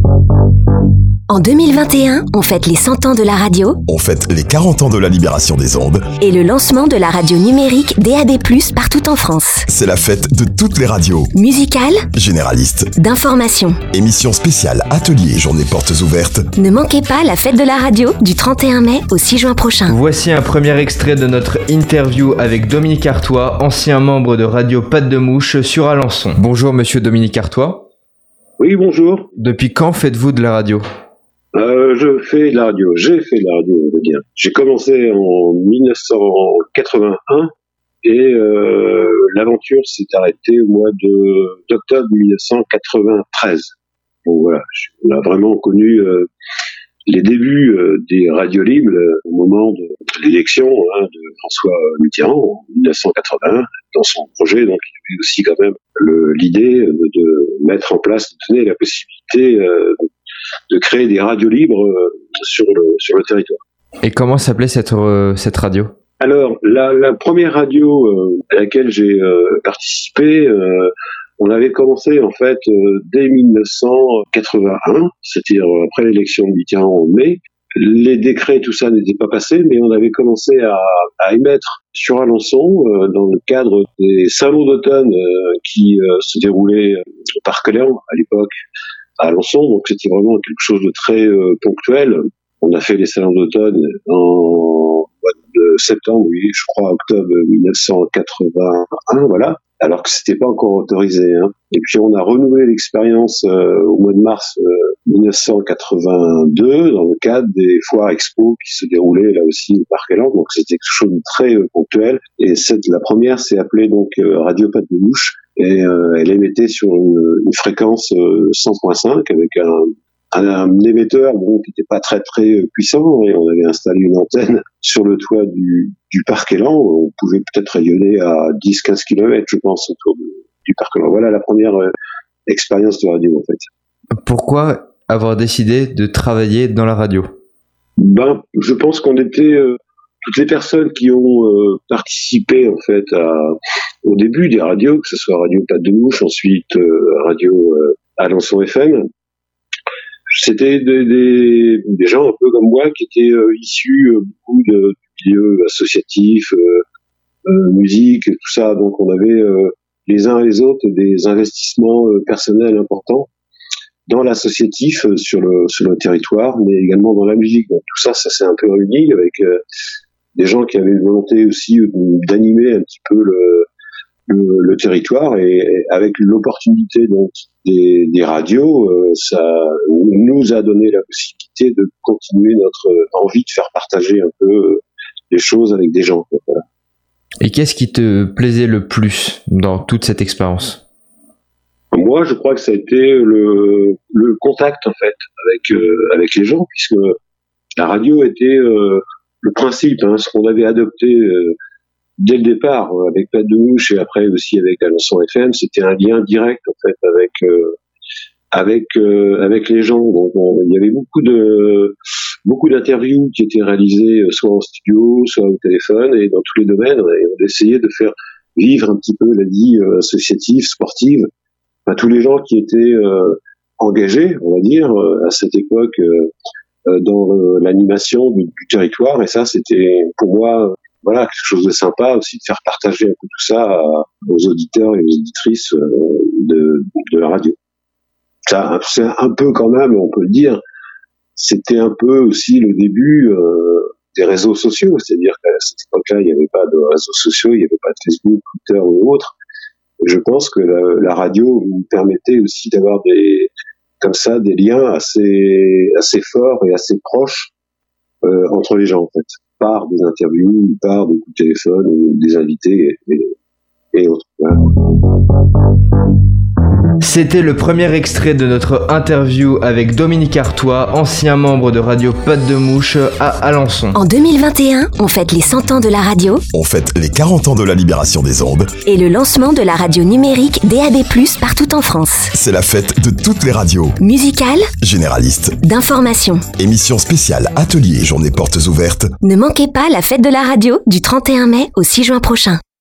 En 2021, on fête les 100 ans de la radio. On fête les 40 ans de la libération des ondes. Et le lancement de la radio numérique DAB+, partout en France. C'est la fête de toutes les radios. Musicales, généralistes, d'information. Émissions spéciales, ateliers et journées portes ouvertes. Ne manquez pas la fête de la radio du 31 mai au 6 juin prochain. Voici un premier extrait de notre interview avec Dominique Artois, ancien membre de Radio Patte de Mouche sur Alençon. Bonjour monsieur Dominique Artois. Oui, bonjour. Depuis quand faites-vous de la radio ? Je fais de la radio. J'ai fait de la radio, on veut dire. J'ai commencé en 1981 et l'aventure s'est arrêtée au mois d'octobre 1993. Donc voilà, on a vraiment connu les débuts des radios libres au moment de l'élection de François Mitterrand en 1981. Dans son projet, donc il y avait aussi quand même l'idée de mettre en place, de donner la possibilité de créer des radios libres sur le territoire. Et comment s'appelait cette radio ? Alors, la première radio à laquelle j'ai participé, on avait commencé en fait dès 1981, c'est-à-dire après l'élection de Mitterrand en mai. Les décrets, tout ça n'était pas passé, mais on avait commencé à émettre sur Alençon, dans le cadre des salons d'automne qui se déroulaient au Parc Léon à l'époque, à Alençon, donc c'était vraiment quelque chose de très ponctuel. On a fait les salons d'automne en mois de septembre, oui, je crois octobre 1981, voilà, alors que c'était pas encore autorisé. Et puis on a renouvelé l'expérience au mois de mars 1982 dans le cadre des foires expo qui se déroulaient là aussi au Parc Léon, donc c'était quelque chose de très ponctuel. Et la première s'est appelée donc Radio Patte de Mouche. Et elle émettait sur une fréquence 100.5 avec un émetteur qui n'était pas très très puissant, et on avait installé une antenne sur le toit du Parc Élan. On pouvait peut-être rayonner à 10-15 km, je pense, autour du Parc Élan. Voilà la première expérience de radio en fait. Pourquoi avoir décidé de travailler dans la radio ? Je pense qu'on était toutes les personnes qui ont participé en fait au début des radios, que ce soit Radio Patte de Mouche, ensuite Radio Alençon FM, c'était des gens un peu comme moi qui étaient issus beaucoup du milieu associatif, musique, tout ça. Donc on avait les uns et les autres des investissements personnels importants dans l'associatif sur le territoire, mais également dans la musique. Donc tout ça s'est un peu réuni avec des gens qui avaient une volonté aussi d'animer un petit peu le territoire, et avec l'opportunité donc des radios, ça nous a donné la possibilité de continuer notre envie de faire partager un peu les choses avec des gens. Voilà. Et qu'est-ce qui te plaisait le plus dans toute cette expérience ? Moi, je crois que ça a été le contact en fait avec les gens, puisque la radio était le principe, ce qu'on avait adopté dès le départ avec Patte de Mouche et après aussi avec Alençon FM, c'était un lien direct en fait avec les gens. Donc il y avait beaucoup d'interviews qui étaient réalisées soit en studio, soit au téléphone, et dans tous les domaines, et on essayait de faire vivre un petit peu la vie associative, sportive, tous les gens qui étaient engagés, on va dire, à cette époque dans l'animation du territoire. Et ça, c'était pour moi quelque chose de sympa aussi, de faire partager un peu tout ça aux auditeurs et aux auditrices de la radio. Ça, c'est un peu quand même, on peut le dire, c'était un peu aussi le début des réseaux sociaux, c'est-à-dire qu'à cette époque-là, il n'y avait pas de réseaux sociaux, il n'y avait pas de Facebook, Twitter ou autre. Je pense que la radio nous permettait aussi d'avoir des liens assez forts et assez proches entre les gens en fait, par des interviews, par des coups de téléphone, des invités et autres. Voilà. C'était le premier extrait de notre interview avec Dominique Artois, ancien membre de Radio Patte de Mouche à Alençon. En 2021, on fête les 100 ans de la radio. On fête les 40 ans de la libération des ondes. Et le lancement de la radio numérique DAB+, partout en France. C'est la fête de toutes les radios. Musicales, généralistes, d'information. Émissions spéciales, ateliers et journées portes ouvertes. Ne manquez pas la fête de la radio du 31 mai au 6 juin prochain.